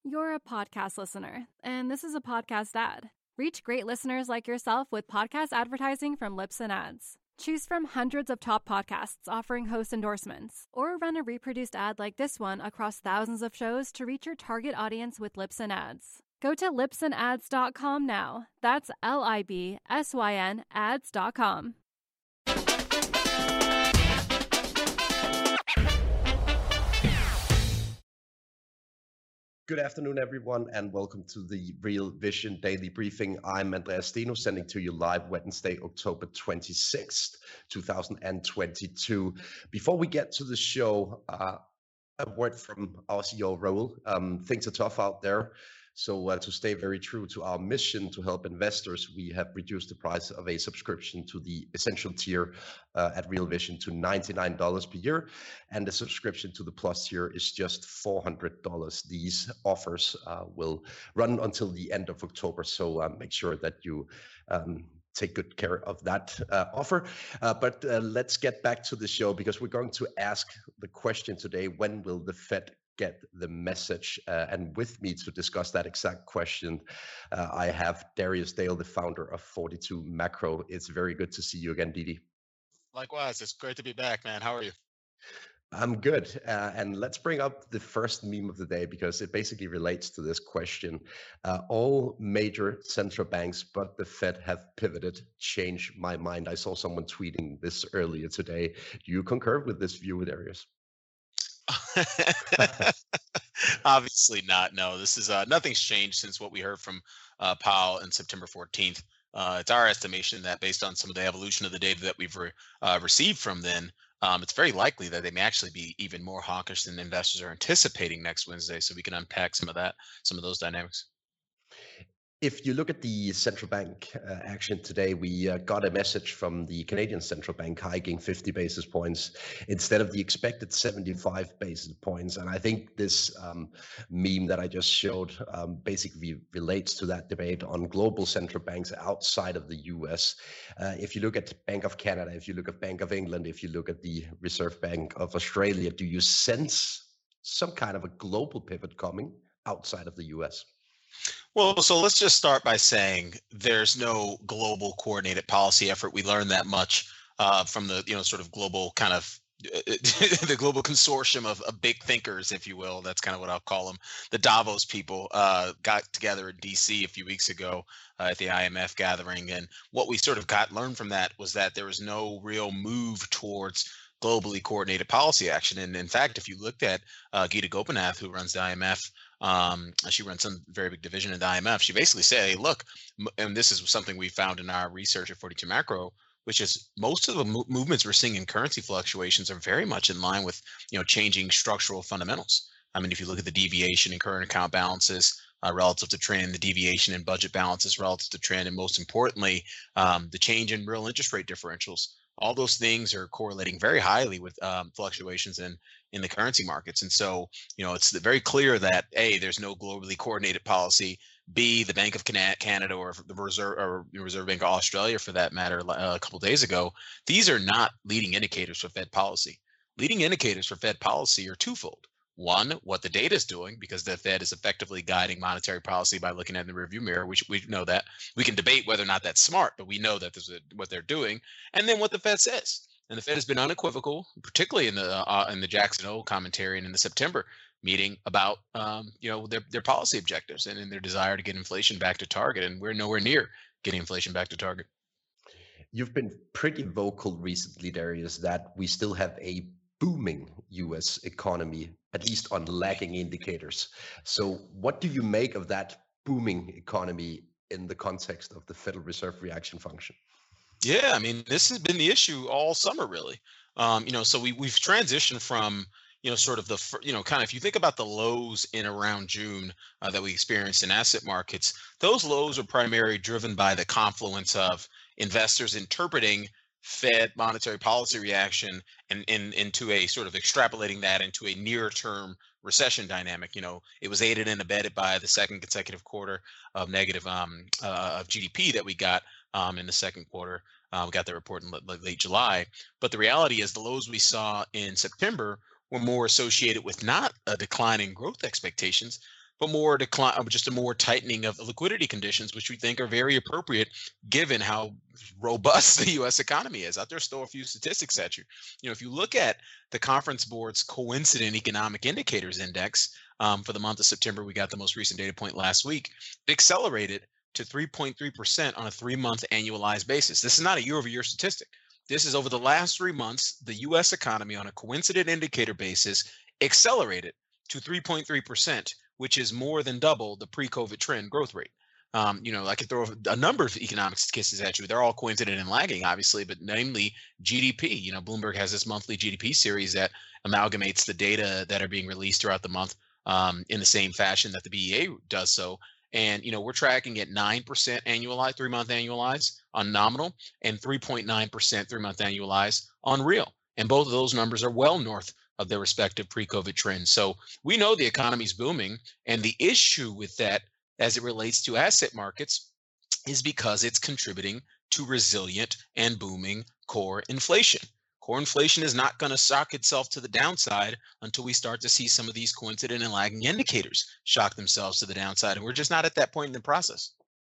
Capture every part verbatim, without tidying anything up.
You're a podcast listener, and this is a podcast ad. Reach great listeners like yourself with podcast advertising from Libsyn Ads. Choose from hundreds of top podcasts offering host endorsements, or run a reproduced ad like this one across thousands of shows to reach your target audience with Libsyn Ads. Go to libsyn ads dot com now. That's L I B S Y N ads dot com. Good afternoon, everyone, and welcome to the Real Vision Daily Briefing. I'm Andreas Steno, sending to you live Wednesday, October twenty-sixth, two thousand twenty-two. Before we get to the show, uh, a word from our C E O, Raul. Um, things are tough out there. So uh, to stay very true to our mission to help investors, we have reduced the price of a subscription to the essential tier uh, at Real Vision to ninety-nine dollars per year. And the subscription to the plus tier is just four hundred dollars. These offers uh, will run until the end of October. So uh, make sure that you um, take good care of that uh, offer. Uh, but uh, let's get back to the show, because we're going to ask the question today: when will the Fed get the message? Uh, and with me to discuss that exact question, uh, I have Darius Dale, the founder of forty-two Macro. It's very good to see you again, Didi. Likewise, it's great to be back, man. How are you? I'm good. Uh, and let's bring up the first meme of the day, because it basically relates to this question. Uh, all major central banks but the Fed have pivoted. Change my mind. I saw someone tweeting this earlier today. Do you concur with this view, Darius? Obviously not. No, this is uh, nothing's changed since what we heard from uh, Powell on September fourteenth. Uh, it's our estimation that based on some of the evolution of the data that we've re- uh, received from then, um, it's very likely that they may actually be even more hawkish than investors are anticipating next Wednesday. So we can unpack some of that, some of those dynamics. If you look at the central bank uh, action today, we uh, got a message from the Canadian central bank hiking fifty basis points instead of the expected seventy-five basis points. And I think this um, meme that I just showed um, basically relates to that debate on global central banks outside of the U S. Uh, if you look at Bank of Canada, if you look at Bank of England, if you look at the Reserve Bank of Australia, do you sense some kind of a global pivot coming outside of the U S? Well, so let's just start by saying there's no global coordinated policy effort. We learned that much uh, from the, you know, sort of global kind of the global consortium of, of big thinkers, if you will. That's kind of what I'll call them. The Davos people uh, got together in D C a few weeks ago uh, at the I M F gathering. And what we sort of got learned from that was that there was no real move towards globally coordinated policy action. And in fact, if you looked at uh, Geeta Gopinath, who runs the I M F, um, she runs some very big division in the I M F, she basically said, hey, look, and this is something we found in our research at forty-two Macro, which is most of the mo- movements we're seeing in currency fluctuations are very much in line with, you know, changing structural fundamentals. I mean, if you look at the deviation in current account balances uh, relative to trend, the deviation in budget balances relative to trend, and most importantly, um, the change in real interest rate differentials. All those things are correlating very highly with um, fluctuations in in the currency markets. And so, you know, it's very clear that A, there's no globally coordinated policy. B, the Bank of Canada or the Reserve or Reserve Bank of Australia, for that matter, a couple of days ago, these are not leading indicators for Fed policy. Leading indicators for Fed policy are twofold. One, what the data is doing, because the Fed is effectively guiding monetary policy by looking at the rearview mirror. We, we know that. We can debate whether or not that's smart, but we know that this is what they're doing. And then what the Fed says. And the Fed has been unequivocal, particularly in the uh, in the Jackson Hole commentary and in the September meeting about um, you know their their policy objectives and in their desire to get inflation back to target. And we're nowhere near getting inflation back to target. You've been pretty vocal recently, Darius, that we still have a booming U S economy, at least on lagging indicators. So what do you make of that booming economy in the context of the Federal Reserve reaction function? Yeah, I mean, this has been the issue all summer, really. Um, you know, so we we've transitioned from, you know, sort of the, you know, kind of, if you think about the lows in around June uh, that we experienced in asset markets, those lows are primarily driven by the confluence of investors interpreting Fed monetary policy reaction and in, into a sort of extrapolating that into a near term recession dynamic. You know, it was aided and abetted by the second consecutive quarter of negative um, uh, of G D P that we got um, in the second quarter. Uh, we got the report in late, late July. But the reality is the lows we saw in September were more associated with not a decline in growth expectations, but more decline, just a more tightening of liquidity conditions, which we think are very appropriate given how robust the U S economy is. Out there's still a few statistics at you. You know, if you look at the Conference Board's Coincident Economic Indicators Index um, for the month of September, we got the most recent data point last week, it accelerated to three point three percent on a three-month annualized basis. This is not a year-over-year statistic. This is over the last three months, the U S economy on a coincident indicator basis accelerated to three point three percent, which is more than double the pre-COVID trend growth rate. Um, you know, I could throw a number of economic statistics at you. They're all coincident and lagging, obviously, but namely G D P. You know, Bloomberg has this monthly G D P series that amalgamates the data that are being released throughout the month um, in the same fashion that the B E A does so. And, you know, we're tracking at nine percent annualized, three-month annualized on nominal and three point nine percent three-month annualized on real. And both of those numbers are well north of their respective pre-COVID trends. So we know the economy's booming. And the issue with that as it relates to asset markets is because it's contributing to resilient and booming core inflation. Core inflation is not going to shock itself to the downside until we start to see some of these coincident and lagging indicators shock themselves to the downside. And we're just not at that point in the process.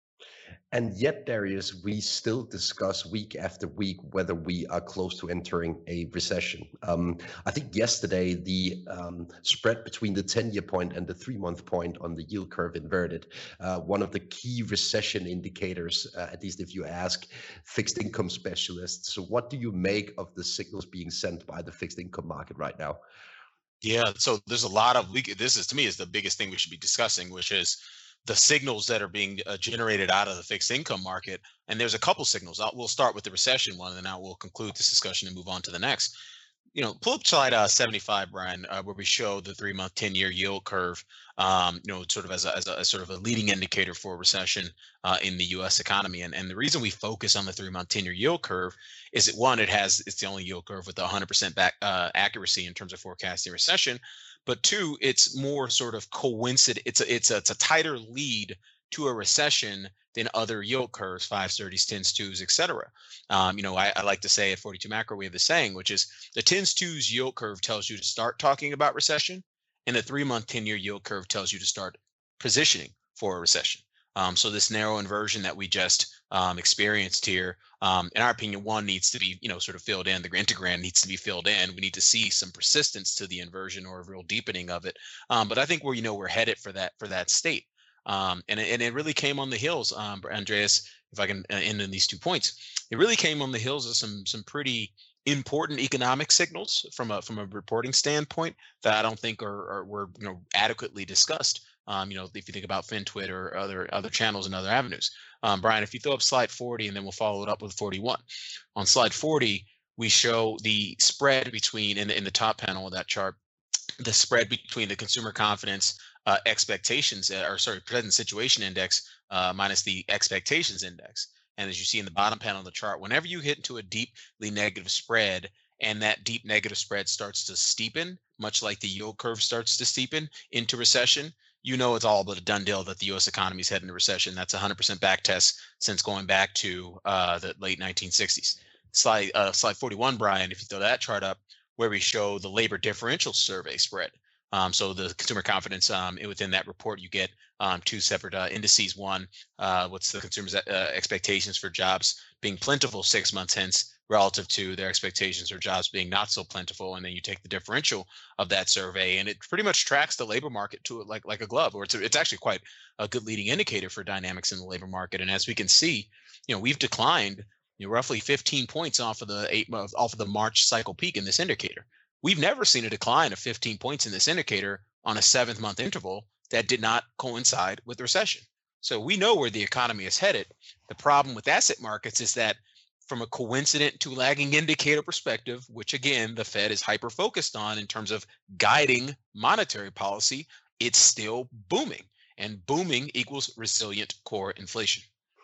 And yet, Darius, we still discuss week after week whether we are close to entering a recession. Um, I think yesterday the um, spread between the ten-year point and the three-month point on the yield curve inverted. Uh, one of the key recession indicators, uh, at least if you ask fixed income specialists. So what do you make of the signals being sent by the fixed income market right now? Yeah, so there's a lot of, this is to me is the biggest thing we should be discussing, which is the signals that are being uh, generated out of the fixed income market. And there's a couple signals. I'll, we'll start with the recession one, and then I will conclude this discussion and move on to the next. You know, pull up slide uh, seventy-five, Brian, uh, where we show the three-month, ten-year yield curve, um, you know, sort of as a, as a, as sort of a leading indicator for recession uh, in the U S economy. And, and the reason we focus on the three-month, ten-year yield curve is that, one, it has, it's the only yield curve with one hundred percent back, uh, accuracy in terms of forecasting recession. But two, it's more sort of coincident. It's a, it's a, it's a tighter lead to a recession than other yield curves, fives, thirties, tens, twos, et cetera. Um, you know, I, I like to say at forty-two Macro, we have the saying, which is the tens, twos yield curve tells you to start talking about recession, and the three-month, ten-year yield curve tells you to start positioning for a recession. Um, so this narrow inversion that we just um, experienced here, um, in our opinion, one needs to be, you know, sort of filled in. The integrand needs to be filled in. We need to see some persistence to the inversion or a real deepening of it. Um, but I think we're, you know, we're headed for that for that state. Um, and, and it really came on the heels, um, Andreas, if I can end in these two points, it really came on the heels of some some pretty important economic signals from a from a reporting standpoint that I don't think are, are were you know adequately discussed. Um, you know, if you think about FinTwit or other other channels and other avenues. Um, Brian, if you throw up slide forty and then we'll follow it up with forty-one. On slide forty, we show the spread between, in the, in the top panel of that chart, the spread between the consumer confidence uh, expectations, uh, or sorry, present situation index uh, minus the expectations index. And as you see in the bottom panel of the chart, whenever you hit into a deeply negative spread and that deep negative spread starts to steepen, much like the yield curve starts to steepen into recession, you know it's all but a done deal that the U S economy is heading to recession. That's a one hundred percent back test since going back to uh, the late nineteen sixties. Slide uh, slide forty-one, Brian, if you throw that chart up, where we show the labor differential survey spread. Um, so the consumer confidence um, within that report, you get um, two separate uh, indices. One, uh, what's the consumer's uh, expectations for jobs being plentiful six months hence relative to their expectations for jobs being not so plentiful. And then you take the differential of that survey, and it pretty much tracks the labor market to it like, like a glove, or it's, a, it's actually quite a good leading indicator for dynamics in the labor market. And as we can see, you know, we've declined you know, roughly fifteen points off of the eight off of the March cycle peak in this indicator. We've never seen a decline of fifteen points in this indicator on a seventh month interval that did not coincide with recession. So we know where the economy is headed. The problem with asset markets is that from a coincident to lagging indicator perspective, which again, the Fed is hyper focused on in terms of guiding monetary policy, it's still booming, and booming equals resilient core inflation.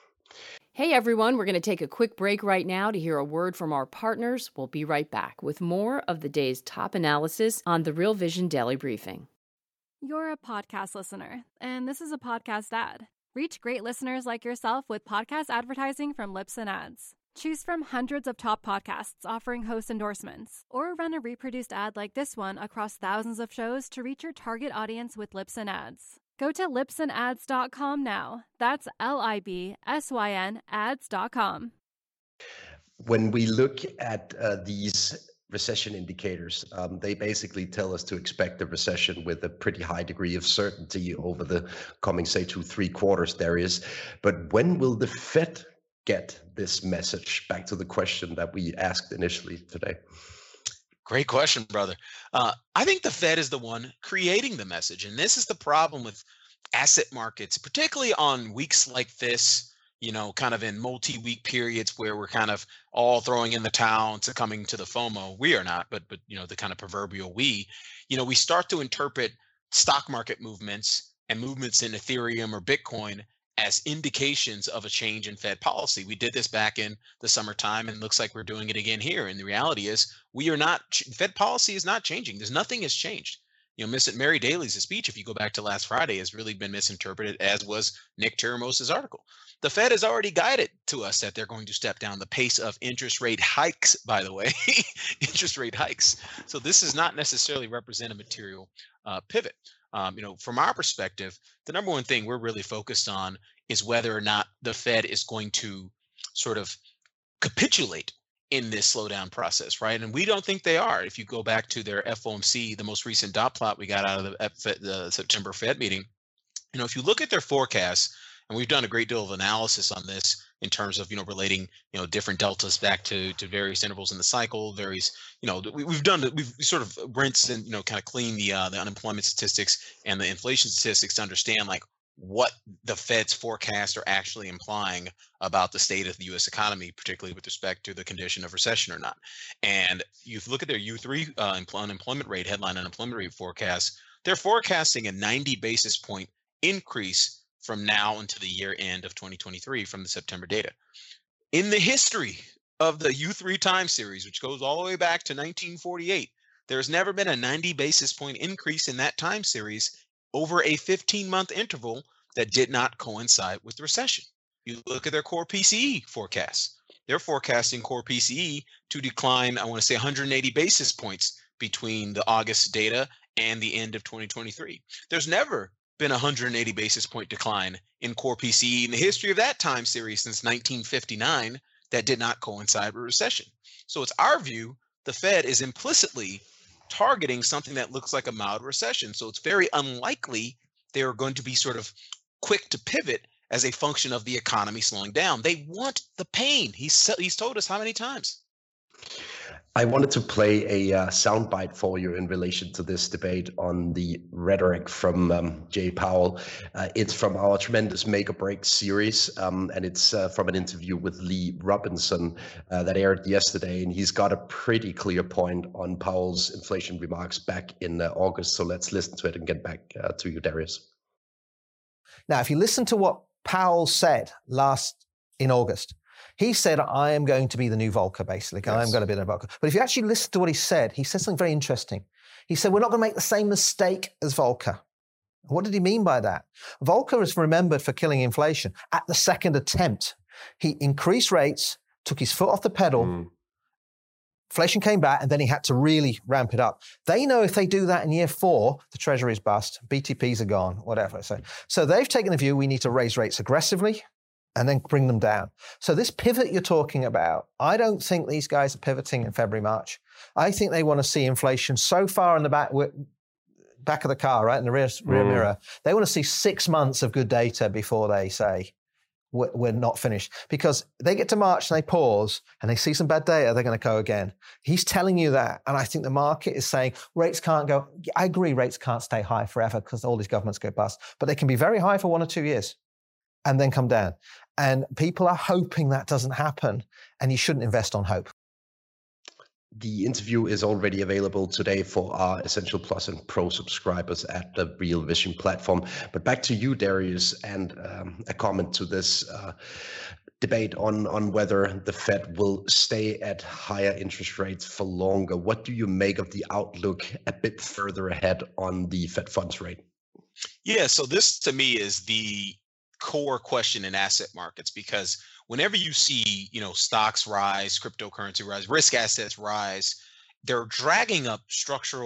Hey everyone, we're going to take a quick break right now to hear a word from our partners. We'll be right back with more of the day's top analysis on the Real Vision Daily Briefing. You're a podcast listener, and this is a podcast ad. Reach great listeners like yourself with podcast advertising from Libsyn Ads. Choose from hundreds of top podcasts offering host endorsements, or run a reproduced ad like this one across thousands of shows to reach your target audience with Libsyn Ads. Go to libsyn ads dot com now. That's L I B S Y N ads dot com. When we look at uh, these recession indicators, um, they basically tell us to expect a recession with a pretty high degree of certainty over the coming, say, two, three quarters there is. But when will the Fed get this message? Back to the question that we asked initially today. Great question, brother. Uh, I think the Fed is the one creating the message. And this is the problem with asset markets, particularly on weeks like this, you know, kind of in multi-week periods where we're kind of all throwing in the towel and succumbing to the FOMO. We are not, but, but you know, the kind of proverbial we, you know, we start to interpret stock market movements and movements in Ethereum or Bitcoin as indications of a change in Fed policy. We did this back in the summertime, and looks like we're doing it again here. And the reality is, we are not, Fed policy is not changing. There's nothing has changed. You know, Miss Mary Daly's speech, if you go back to last Friday, has really been misinterpreted, as was Nick Tiramos' article. The Fed has already guided to us that they're going to step down the pace of interest rate hikes, by the way, interest rate hikes. So this does not necessarily represent a material uh, pivot. Um, you know, from our perspective, the number one thing we're really focused on is whether or not the Fed is going to sort of capitulate in this slowdown process, right? And we don't think they are. If you go back to their F O M C, the most recent dot plot we got out of the, the September Fed meeting, you know, if you look at their forecasts, and we've done a great deal of analysis on this in terms of, you know, relating, you know, different deltas back to to various intervals in the cycle, various, you know, we, we've done, we've sort of rinsed and, you know, kind of cleaned the uh, the unemployment statistics and the inflation statistics to understand like what the Fed's forecasts are actually implying about the state of the U S economy, particularly with respect to the condition of recession or not. And you look at their U three uh, unemployment rate, headline unemployment rate forecast, they're forecasting a ninety basis point increase from now until the year end of twenty twenty-three from the September data. In the history of the U three time series, which goes all the way back to nineteen forty-eight, there's never been a ninety basis point increase in that time series over a fifteen month interval that did not coincide with the recession. You look at their core P C E forecasts. They're forecasting core P C E to decline, I want to say one hundred eighty basis points between the August data and the end of twenty twenty-three. There's never been a one hundred eighty basis point decline in core P C E in the history of that time series since nineteen fifty-nine that did not coincide with recession. So it's our view, the Fed is implicitly targeting something that looks like a mild recession. So it's very unlikely they are going to be sort of quick to pivot as a function of the economy slowing down. They want the pain. He's, he's told us how many times. I wanted to play a uh, soundbite for you in relation to this debate on the rhetoric from um, Jay Powell. Uh, it's from our tremendous Make or Break series, um, and it's uh, from an interview with Lee Robinson uh, that aired yesterday. And he's got a pretty clear point on Powell's inflation remarks back in uh, August. So let's listen to it and get back uh, to you, Darius. Now, if you listen to what Powell said last in August, he said, I am going to be the new Volcker, basically. Yes. I am going to be the Volcker. But if you actually listen to what he said, he said something very interesting. He said, we're not going to make the same mistake as Volcker. What did he mean by that? Volcker is remembered for killing inflation at the second attempt. He increased rates, took his foot off the pedal, mm. inflation came back, and then he had to really ramp it up. They know if they do that in year four, the Treasury's bust, B T Ps are gone, whatever. So, so they've taken the view we need to raise rates aggressively and then bring them down. So this pivot you're talking about, I don't think these guys are pivoting in February, March. I think they want to see inflation so far in the back back of the car, right, in the rear, rear mm. mirror. They want to see six months of good data before they say, we're, we're not finished. Because they get to March and they pause and they see some bad data, they're going to go again. He's telling you that. And I think the market is saying rates can't go. I agree rates can't stay high forever because all these governments go bust. But they can be very high for one or two years and then come down. And people are hoping that doesn't happen, and you shouldn't invest on hope. The interview is already available today for our Essential Plus and Pro subscribers at the Real Vision platform. But back to you, Darius, and um, a comment to this uh, debate on, on whether the Fed will stay at higher interest rates for longer. What do you make of the outlook a bit further ahead on the Fed funds rate? Yeah, so this to me is the core question in asset markets, because whenever you see, you know, stocks rise, cryptocurrency rise, risk assets rise, they're dragging up structural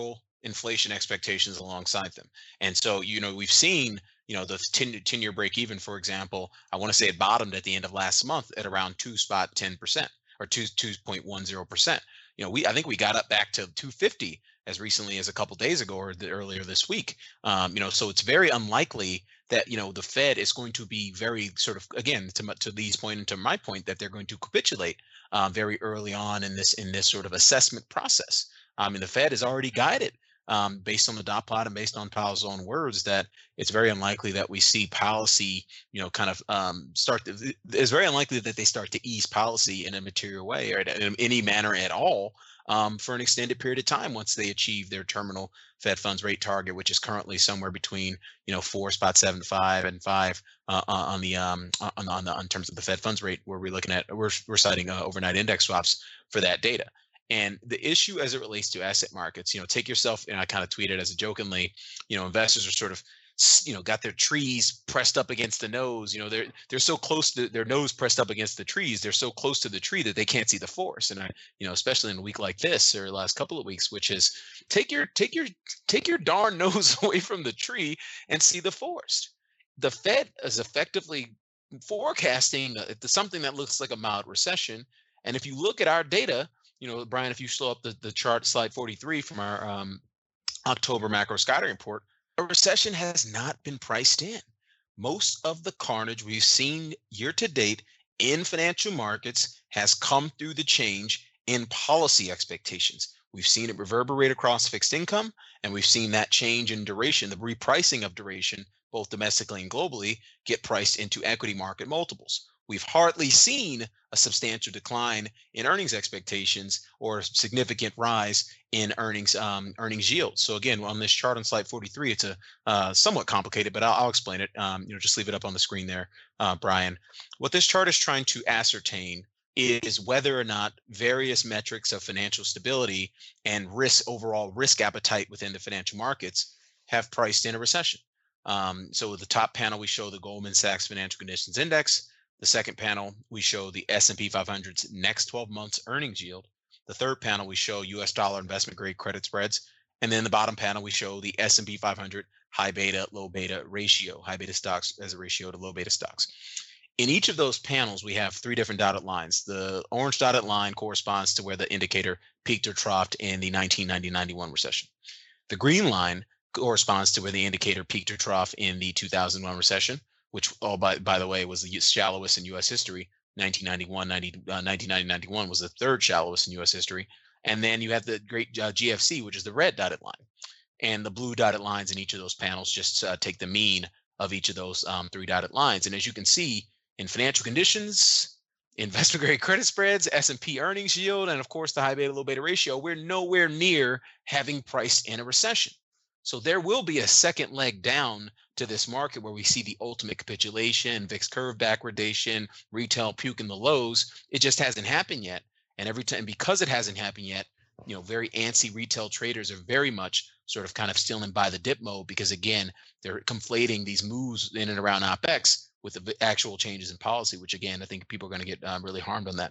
inflation expectations alongside them. And so, you know, we've seen, you know, the ten year break even, for example, I want to say it bottomed at the end of last month at around two spot ten percent or two, two point one zero percent. You know, we, I think we got up back to two fifty as recently as a couple days ago or the, earlier this week. Um, you know, so it's very unlikely that, you know, the Fed is going to be very sort of, again, to, to Lee's point and to my point, that they're going to capitulate uh, very early on in this in this sort of assessment process. I mean, the Fed has already guided um, based on the dot plot and based on Powell's own words that it's very unlikely that we see policy, you know, kind of um, start to, it's very unlikely that they start to ease policy in a material way or in any manner at all um, for an extended period of time once they achieve their terminal Fed funds rate target, which is currently somewhere between, you know, four spot seven five and five uh, on the um on on the in terms of the Fed funds rate, where we're looking at we're we're citing uh, overnight index swaps for that data. And the issue as it relates to asset markets, you know, take yourself, and I kind of tweeted as a jokingly, you know, investors are sort of, you know, got their trees pressed up against the nose. You know, they're they're so close to their nose pressed up against the trees. They're so close to the tree that they can't see the forest. And I, you know, especially in a week like this or the last couple of weeks, which is take your take your take your darn nose away from the tree and see the forest. The Fed is effectively forecasting something that looks like a mild recession. And if you look at our data, you know, Brian, if you slow up the, the chart, slide forty-three from our um, October macro scattering report, a recession has not been priced in. Most of the carnage we've seen year to date in financial markets has come through the change in policy expectations. We've seen it reverberate across fixed income, and we've seen that change in duration, the repricing of duration, both domestically and globally, get priced into equity market multiples. We've hardly seen a substantial decline in earnings expectations or a significant rise in earnings um, earnings yield. So again, on this chart on slide forty-three, it's a uh, somewhat complicated, but I'll, I'll explain it. Um, you know, just leave it up on the screen there, uh, Brian. What this chart is trying to ascertain is whether or not various metrics of financial stability and risk, overall risk appetite within the financial markets, have priced in a recession. Um, so with the top panel, we show the Goldman Sachs Financial Conditions Index. The second panel, we show the S and P five hundred's next twelve months earnings yield. The third panel, we show U S dollar investment grade credit spreads. And then the bottom panel, we show the S and P five hundred high beta, low beta ratio, high beta stocks as a ratio to low beta stocks. In each of those panels, we have three different dotted lines. The orange dotted line corresponds to where the indicator peaked or troughed in the nineteen ninety ninety-one recession. The green line corresponds to where the indicator peaked or troughed in the two thousand one recession, which, oh, by, by the way, was the shallowest in U S history. nineteen ninety-one, ninety, uh, nineteen ninety, ninety-one was the third shallowest in U S history. And then you have the great uh, G F C, which is the red dotted line. And the blue dotted lines in each of those panels just uh, take the mean of each of those um, three dotted lines. And as you can see, in financial conditions, investment grade credit spreads, S and P earnings yield, and of course the high beta, low beta ratio, we're nowhere near having priced in a recession. So there will be a second leg down to this market where we see the ultimate capitulation, V I X curve backwardation, retail puke in the lows. It just hasn't happened yet. And every time, because it hasn't happened yet, you know, very antsy retail traders are very much sort of kind of still in buy the dip mode, because again, they're conflating these moves in and around OPEX with the actual changes in policy, which again, I think people are going to get um, really harmed on that.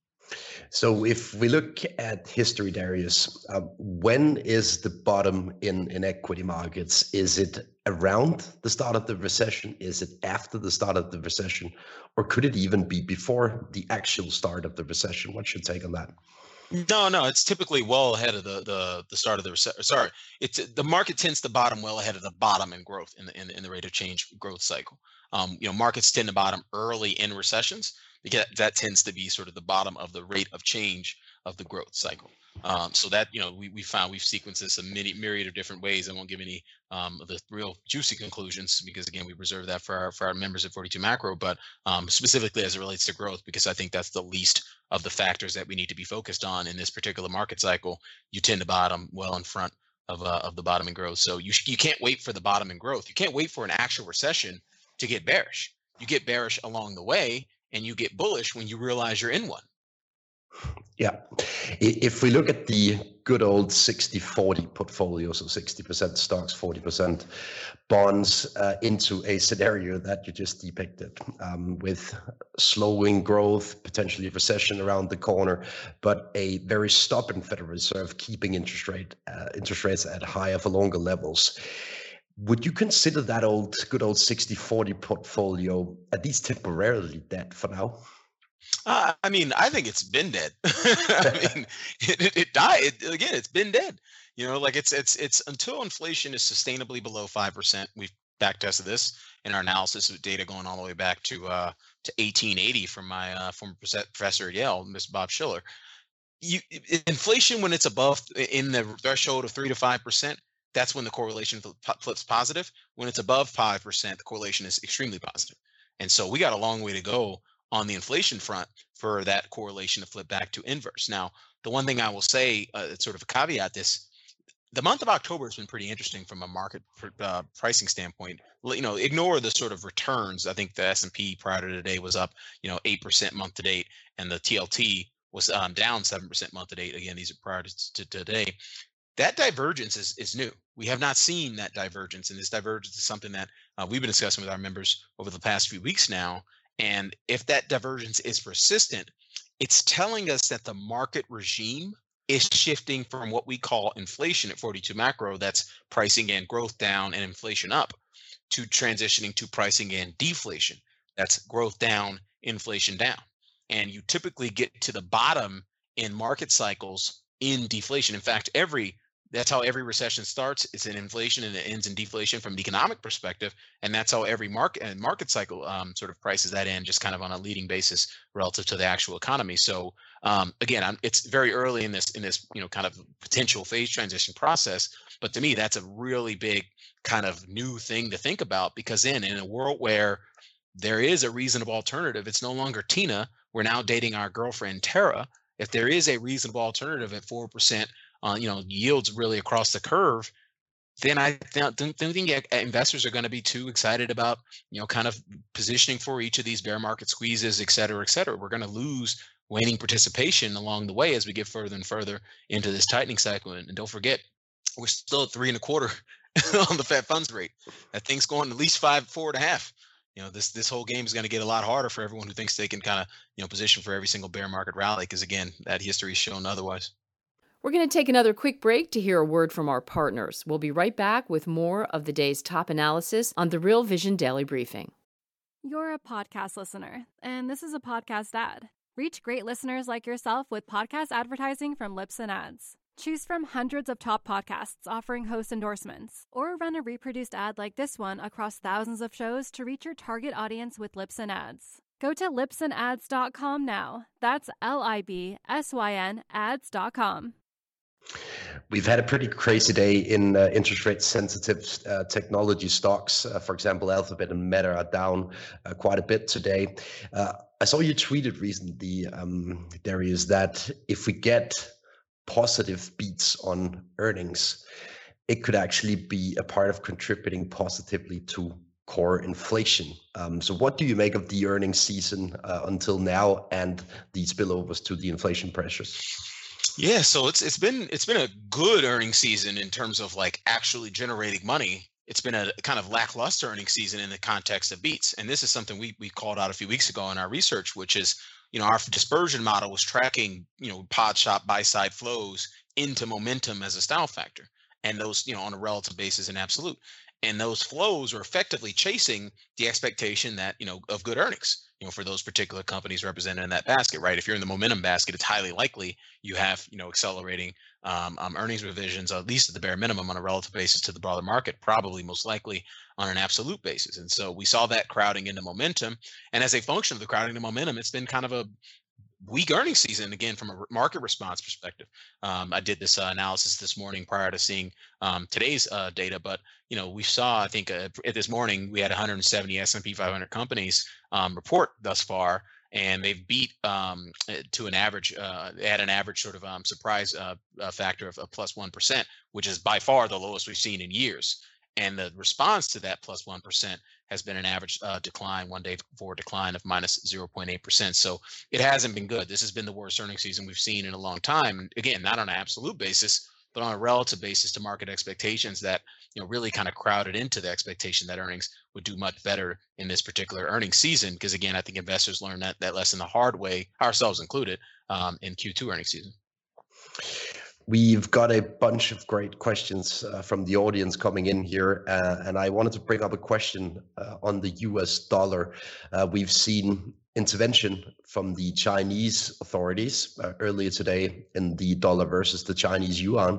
So if we look at history, Darius, uh, when is the bottom in, in equity markets? Is it around the start of the recession? Is it after the start of the recession? Or could it even be before the actual start of the recession? What's your take on that? No, no, it's typically well ahead of the the, the start of the recession. Sorry, it's the market tends to bottom well ahead of the bottom in growth in the in the, in the rate of change growth cycle. Um, you know, markets tend to bottom early in recessions, because that tends to be sort of the bottom of the rate of change of the growth cycle. Um, so that, you know, we, we found we've sequenced this a many myriad of different ways. I won't give any um, of the real juicy conclusions, because again, we reserve that for our, for our members at forty-two Macro, but um, specifically as it relates to growth, because I think that's the least of the factors that we need to be focused on in this particular market cycle. You tend to bottom well in front of, uh, of the bottom in growth. So you, you can't wait for the bottom in growth. You can't wait for an actual recession to get bearish. You get bearish along the way, and you get bullish when you realize you're in one. Yeah. If we look at the good old sixty forty portfolio, so sixty percent stocks, forty percent bonds, uh, into a scenario that you just depicted, um, with slowing growth, potentially a recession around the corner, but a very stubborn Federal Reserve keeping interest rate uh, interest rates at higher for longer levels. Would you consider that old good old sixty forty portfolio at least temporarily dead for now? Uh, I mean, I think it's been dead. I mean, it, it, it died it, again. It's been dead. You know, like it's it's it's until inflation is sustainably below five percent. We've back tested this in our analysis of data going all the way back to uh, to eighteen eighty from my uh, former professor at Yale, Mister Bob Schiller. You inflation when it's above in the threshold of three to five percent. That's when the correlation flips positive. When it's above five percent, the correlation is extremely positive. And so we got a long way to go on the inflation front for that correlation to flip back to inverse. Now, the one thing I will say, uh, it's sort of a caveat this, the month of October has been pretty interesting from a market uh, pricing standpoint. You know, ignore the sort of returns. I think the S and P prior to today was up, you know, eight percent month to date, and the T L T was um, down seven percent month to date. Again, these are prior to, to today. That divergence is, is new. We have not seen that divergence, and this divergence is something that uh, we've been discussing with our members over the past few weeks now. And if that divergence is persistent, it's telling us that the market regime is shifting from what we call inflation at forty-two macro, that's pricing in growth down and inflation up, to transitioning to pricing in deflation, that's growth down, inflation down. And you typically get to the bottom in market cycles in deflation. In fact, every that's how every recession starts. It's in inflation and it ends in deflation from an economic perspective. And that's how every market and market cycle um, sort of prices that in, just kind of on a leading basis relative to the actual economy. So um, again, I'm, it's very early in this in this you know kind of potential phase transition process. But to me, that's a really big kind of new thing to think about, because then in a world where there is a reasonable alternative, it's no longer Tina. We're now dating our girlfriend Tara. If there is a reasonable alternative at four percent, uh, you know, yields really across the curve, then I don't, don't think investors are going to be too excited about, you know, kind of positioning for each of these bear market squeezes, et cetera, et cetera. We're going to lose waning participation along the way as we get further and further into this tightening cycle. And, and don't forget, we're still at three and a quarter on the Fed funds rate. That thing's going at least five, four and a half. You know, this this whole game is going to get a lot harder for everyone who thinks they can kind of, you know, position for every single bear market rally, because again, that history is shown otherwise. We're going to take another quick break to hear a word from our partners. We'll be right back with more of the day's top analysis on the Real Vision Daily Briefing. You're a podcast listener, and this is a podcast ad. Reach great listeners like yourself with podcast advertising from Libsyn Ads. Choose from hundreds of top podcasts offering host endorsements, or run a reproduced ad like this one across thousands of shows to reach your target audience with Libsyn Ads. Go to libsyn ads dot com now. That's L I B S Y N ads dot com. We've had a pretty crazy day in uh, interest rate sensitive uh, technology stocks. Uh, for example, Alphabet and Meta are down uh, quite a bit today. Uh, I saw you tweeted recently, um, Darius, that if we get positive beats on earnings, it could actually be a part of contributing positively to core inflation. Um, so what do you make of the earnings season uh, until now and the spillovers to the inflation pressures? Yeah, so it's it's been it's been a good earnings season in terms of like actually generating money. It's been a kind of lackluster earnings season in the context of beats. And this is something we we called out a few weeks ago in our research, which is, you know, our dispersion model was tracking, you know, pod shop buy side flows into momentum as a style factor, and those, you know, on a relative basis in absolute. And those flows are effectively chasing the expectation that, you know, of good earnings, you know, for those particular companies represented in that basket, right? If you're in the momentum basket, it's highly likely you have, you know, accelerating um, um, earnings revisions, at least at the bare minimum on a relative basis to the broader market, probably most likely on an absolute basis. And so we saw that crowding into momentum. And as a function of the crowding into momentum, it's been kind of a weak earnings season, again, from a market response perspective. Um, I did this uh, analysis this morning prior to seeing um, today's uh, data, but, you know, we saw, I think uh, this morning, we had one hundred seventy S and P five hundred companies um, report thus far, and they've beat um, to an average, uh, they had an average sort of um, surprise uh, uh, factor of a plus one percent, which is by far the lowest we've seen in years. And the response to that plus one percent has been an average uh, decline, one day forward decline of minus zero point eight percent. So it hasn't been good. This has been the worst earnings season we've seen in a long time. Again, not on an absolute basis, but on a relative basis to market expectations that, you know, really kind of crowded into the expectation that earnings would do much better in this particular earnings season. Because again, I think investors learned that, that lesson the hard way, ourselves included, um, in Q two earnings season. We've got a bunch of great questions uh, from the audience coming in here, uh, and I wanted to bring up a question uh, on the U S dollar. Uh, we've seen intervention from the Chinese authorities uh, earlier today in the dollar versus the Chinese yuan.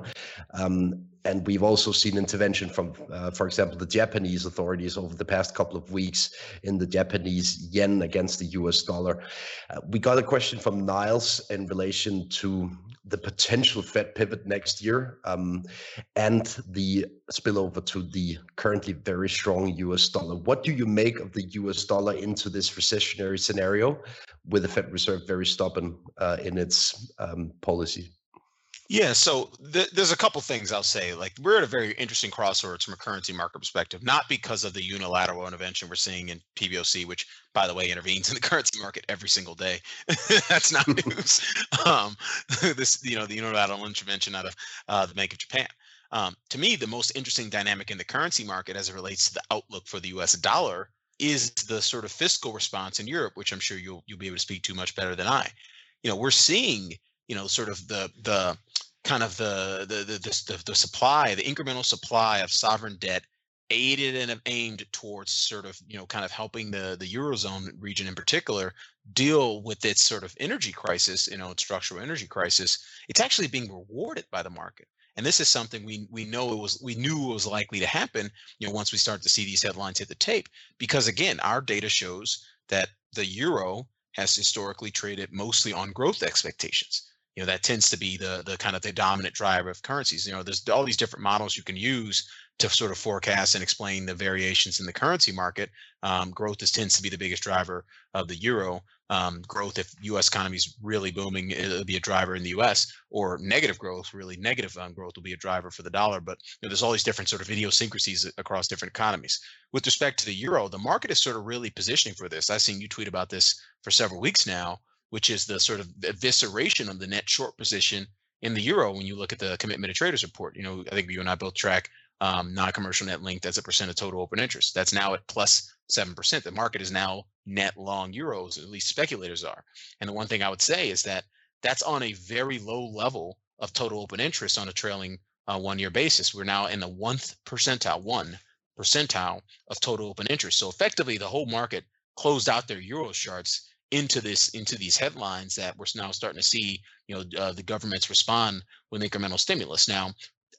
Um, and we've also seen intervention from, uh, for example, the Japanese authorities over the past couple of weeks in the Japanese yen against the U S dollar. Uh, we got a question from Niles in relation to the potential Fed pivot next year um, and the spillover to the currently very strong U S dollar. What do you make of the U S dollar into this recessionary scenario with the Fed Reserve very stubborn uh, in its um, policy? Yeah, so th- there's a couple things I'll say. Like, we're at a very interesting crossroads from a currency market perspective, not because of the unilateral intervention we're seeing in P B O C, which, by the way, intervenes in the currency market every single day. That's not news. um, this, you know, the unilateral intervention out of uh, the Bank of Japan. Um, to me, the most interesting dynamic in the currency market as it relates to the outlook for the U S dollar is the sort of fiscal response in Europe, which I'm sure you'll you'll be able to speak to much better than I. You know, we're seeing, you know, sort of the the kind of the the the the, the supply, the incremental supply of sovereign debt aided and aimed towards sort of, you know, kind of helping the the Eurozone region in particular deal with its sort of energy crisis, you know, its structural energy crisis. It's actually being rewarded by the market. And this is something we we know it was we knew it was likely to happen, you know, once we start to see these headlines hit the tape, because again, our data shows that the euro has historically traded mostly on growth expectations. You know, that tends to be the the kind of the dominant driver of currencies. You know, there's all these different models you can use to sort of forecast and explain the variations in the currency market. Um, growth is, tends to be the biggest driver of the euro. Um, growth, if U S economy is really booming, it'll be a driver in the U S, or negative growth, really negative um, growth will be a driver for the dollar. But you know, there's all these different sort of idiosyncrasies across different economies. With respect to the euro, the market is sort of really positioning for this. I've seen you tweet about this for several weeks now, which is the sort of evisceration of the net short position in the euro when you look at the commitment of traders report. You know, I think you and I both track um, non-commercial net linked as a percent of total open interest. That's now at plus seven percent. The market is now net long euros, at least speculators are. And the one thing I would say is that that's on a very low level of total open interest on a trailing uh, one-year basis. We're now in the one percentile, one percentile of total open interest. So effectively, the whole market closed out their euro charts into this, into these headlines that we're now starting to see, you know, uh, the governments respond with incremental stimulus. Now,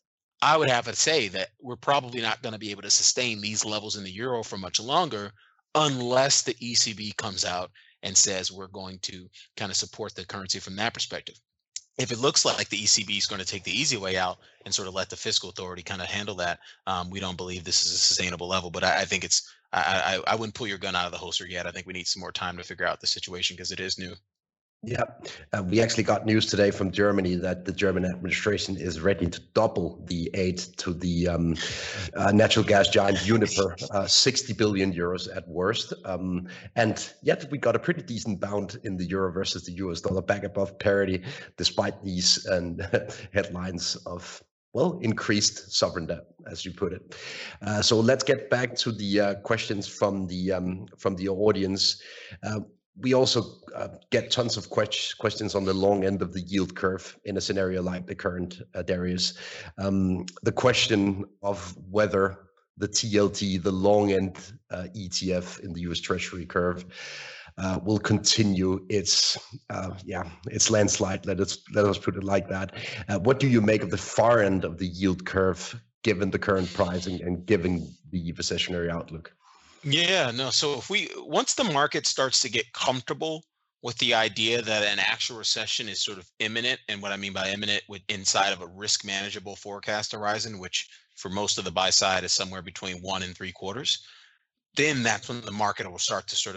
I would have to say that we're probably not going to be able to sustain these levels in the euro for much longer unless the E C B comes out and says we're going to kind of support the currency from that perspective. If it looks like the E C B is going to take the easy way out and sort of let the fiscal authority kind of handle that, um, we don't believe this is a sustainable level. But I, I think it's, I, I, I wouldn't pull your gun out of the holster yet. I think we need some more time to figure out the situation because it is new. Yeah, uh, we actually got news today from Germany that the German administration is ready to double the aid to the um, uh, natural gas giant Uniper, uh, sixty billion euros at worst. Um, and yet we got a pretty decent bound in the euro versus the U S dollar, back above parity, despite these and headlines of, well, increased sovereign debt, as you put it. Uh, so let's get back to the uh, questions from the um, from the audience. Uh, We also uh, get tons of que- questions on the long end of the yield curve in a scenario like the current, uh, Darius. Um, the question of whether the T L T, the long end uh, E T F in the U S Treasury curve, uh, will continue its, uh, yeah, its landslide. Let us let us put it like that. Uh, what do you make of the far end of the yield curve, given the current pricing and given the recessionary outlook? Yeah, no. So if we, once the market starts to get comfortable with the idea that an actual recession is sort of imminent, and what I mean by imminent, with inside of a risk manageable forecast horizon, which for most of the buy side is somewhere between one and three quarters, then that's when the market will start to sort of,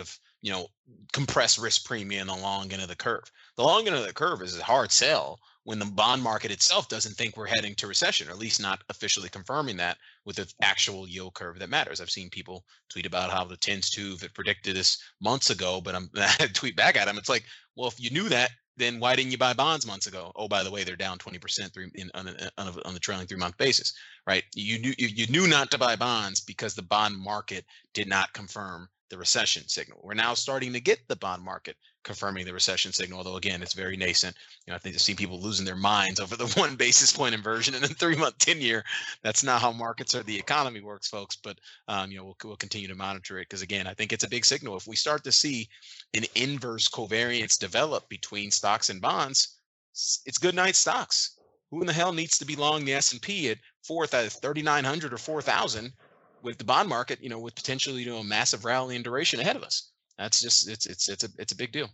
you know, compress risk premium on the long end of the curve. The long end of the curve is a hard sell when the bond market itself doesn't think we're heading to recession, or at least not officially confirming that with the actual yield curve that matters. I've seen people tweet about how the tens two had predicted this months ago, but I'm I tweet back at them. It's like, well, if you knew that, then why didn't you buy bonds months ago? Oh, by the way, they're down twenty percent three, in, on, a, on, a, on the trailing three month basis, right? You knew you, you knew not to buy bonds because the bond market did not confirm the recession signal. We're now starting to get the bond market confirming the recession signal, although again, it's very nascent. You know, I think I see people losing their minds over the one basis point inversion in a three-month ten-year. That's not how markets or the economy works, folks. But um, you know, we'll, we'll continue to monitor it because again, I think it's a big signal. If we start to see an inverse covariance develop between stocks and bonds, it's good night stocks. Who in the hell needs to be long the S and P at four thirty-nine hundred or four thousand? With the bond market, you know, with potentially, you know, a massive rally in duration ahead of us. That's just, it's, it's, it's a, it's a big deal.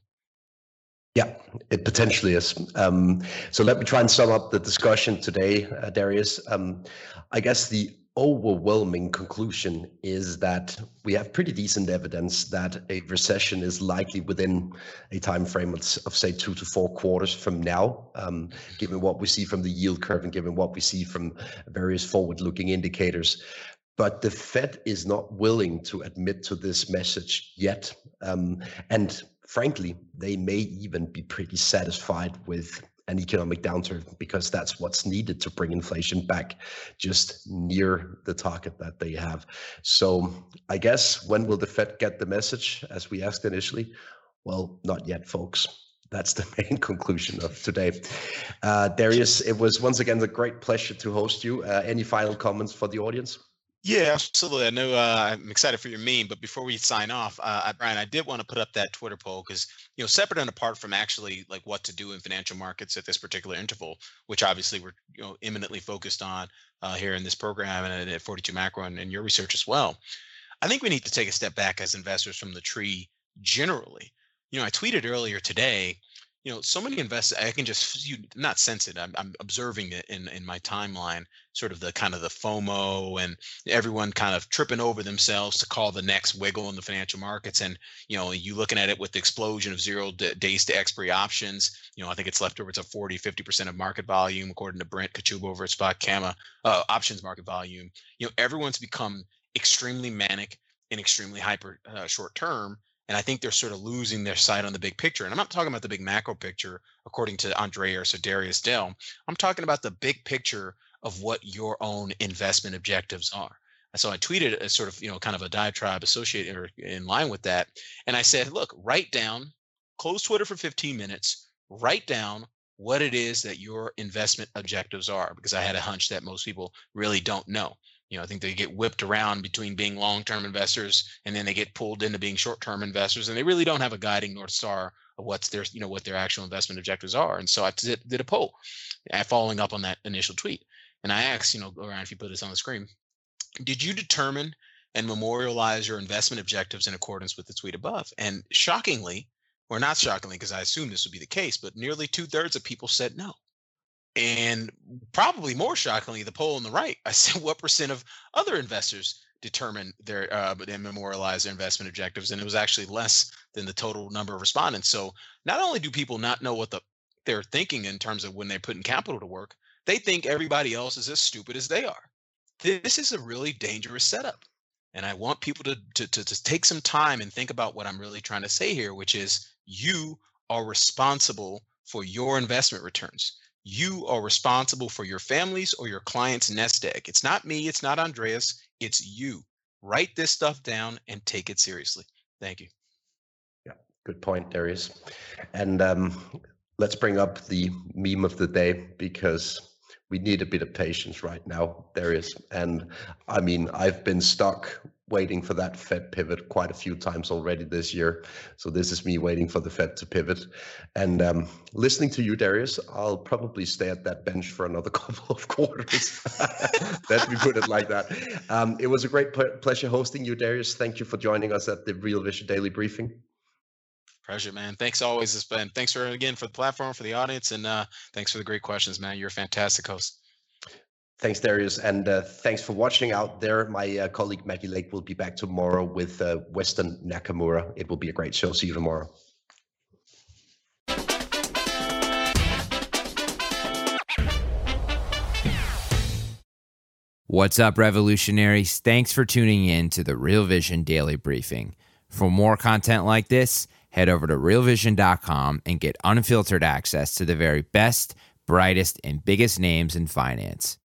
Yeah, it potentially is. Um, so let me try and sum up the discussion today, uh, Darius. Um, I guess the overwhelming conclusion is that we have pretty decent evidence that a recession is likely within a time frame of, of say two to four quarters from now, um, given what we see from the yield curve and given what we see from various forward-looking indicators. But the Fed is not willing to admit to this message yet. Um, and frankly, they may even be pretty satisfied with an economic downturn because that's what's needed to bring inflation back just near the target that they have. So I guess when will the Fed get the message, as we asked initially? Well, not yet, folks. That's the main conclusion of today. Uh, Darius, it was once again a great pleasure to host you. Uh, any final comments for the audience? Yeah, absolutely. I know uh, I'm excited for your meme, but before we sign off, uh, Brian, I did want to put up that Twitter poll because, you know, separate and apart from actually like what to do in financial markets at this particular interval, which obviously we're, you know, imminently focused on uh, here in this program and at forty-two Macro and, and your research as well. I think we need to take a step back as investors from the tree generally. You know, I tweeted earlier today, you know, so many investors, I can just, you not sense it, I'm, I'm observing it in, in my timeline, sort of the kind of the FOMO and everyone kind of tripping over themselves to call the next wiggle in the financial markets. And, you know, you looking at it with the explosion of zero d- days to expiry options, you know, I think it's left over to forty, fifty percent of market volume, according to Brent Kachuba over at Spot Gamma, uh, options market volume. You know, everyone's become extremely manic and extremely hyper uh, short term. And I think they're sort of losing their sight on the big picture. And I'm not talking about the big macro picture, according to Andreas or Darius Dell. I'm talking about the big picture of what your own investment objectives are. And so I tweeted a sort of, you know, kind of a diatribe associated or in line with that. And I said, look, write down, close Twitter for fifteen minutes, write down what it is that your investment objectives are, because I had a hunch that most people really don't know. You know, I think they get whipped around between being long-term investors and then they get pulled into being short-term investors, and they really don't have a guiding North Star of what's their, you know, what their actual investment objectives are. And so I did, did a poll uh, following up on that initial tweet. And I asked, you know, Orion, if you put this on the screen, did you determine and memorialize your investment objectives in accordance with the tweet above? And shockingly, or not shockingly, because I assumed this would be the case, but nearly two thirds of people said no. And probably more shockingly, the poll on the right, I said, what percent of other investors determine their uh, and memorialize their investment objectives? And it was actually less than the total number of respondents. So not only do people not know what the they're thinking in terms of when they're putting capital to work, they think everybody else is as stupid as they are. This is a really dangerous setup. And I want people to, to, to, to take some time and think about what I'm really trying to say here, which is you are responsible for your investment returns. You are responsible for your family's or your client's nest egg. It's not me, it's not Andreas, it's you. Write this stuff down and take it seriously. Thank you. Yeah, good point, Darius. And um, let's bring up the meme of the day, because we need a bit of patience right now, Darius. And I mean, I've been stuck waiting for that Fed pivot quite a few times already this year. So this is me waiting for the Fed to pivot. And um, listening to you, Darius, I'll probably stay at that bench for another couple of quarters. Let me put it like that. Um, it was a great ple- pleasure hosting you, Darius. Thank you for joining us at the Real Vision Daily Briefing. Pleasure, man. Thanks always. It's been, thanks for again for the platform, for the audience, and uh, thanks for the great questions, man. You're a fantastic host. Thanks, Darius, and uh, thanks for watching out there. My uh, colleague Maggie Lake will be back tomorrow with uh, Weston Nakamura. It will be a great show. See you tomorrow. What's up, revolutionaries? Thanks for tuning in to the Real Vision Daily Briefing. For more content like this, head over to real vision dot com and get unfiltered access to the very best, brightest, and biggest names in finance.